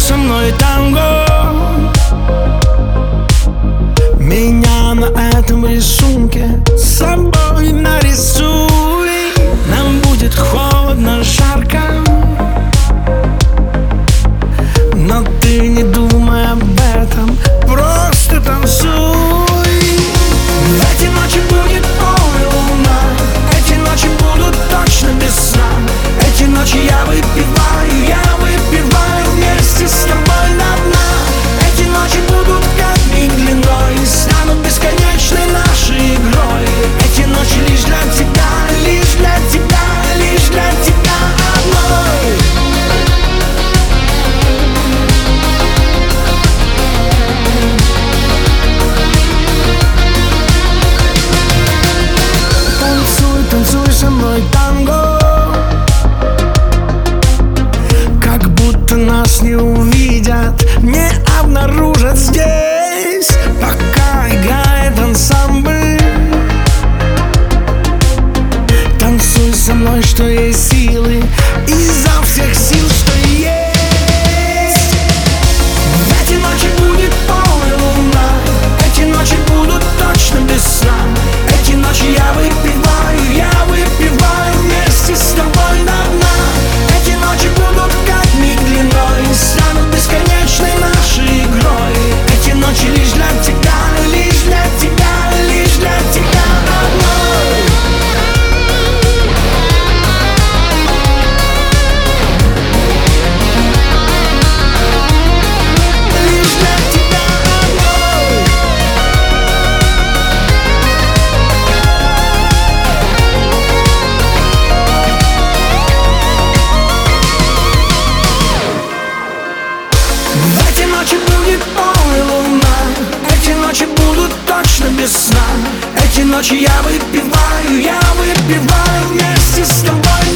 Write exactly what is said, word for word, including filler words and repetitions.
со мной танго. Меня на этом рисунке с собой нарисуй. Нам будет холодно, жарко, но ты не думай об этом, просто танцуй. В эти ночи будет полная луна, эти ночи будут точно без сна. Эти ночи я выпиваю, я выпиваю вместе с тобой до дна. Эти ночи будут как миг длиной, станут бесконечной нашей игрой. Эти ночи лишь для тебя, лишь для тебя, лишь для тебя одной. Танцуй, танцуй со мной танго, как будто нас не увидят, не обнаружат здесь, пока играет ансамбль. Танцуй со мной, что есть силы, изо всех сил, что есть. В эти ночи будет полная луна, эти ночи будут точно без сна. Эти ночи я выпиваю, я выпиваю вместе с тобой до дна. Эти ночи будут как миг длиной, станут бесконечной нашей игрой. Эти ночи лишь для тебя, лишь для тебя, лишь для тебя одной. Лишь для тебя одной. В эти ночи будет полная луна, эти ночи будут точно без сна. Эти ночи я выпиваю, я выпиваю вместе с тобой.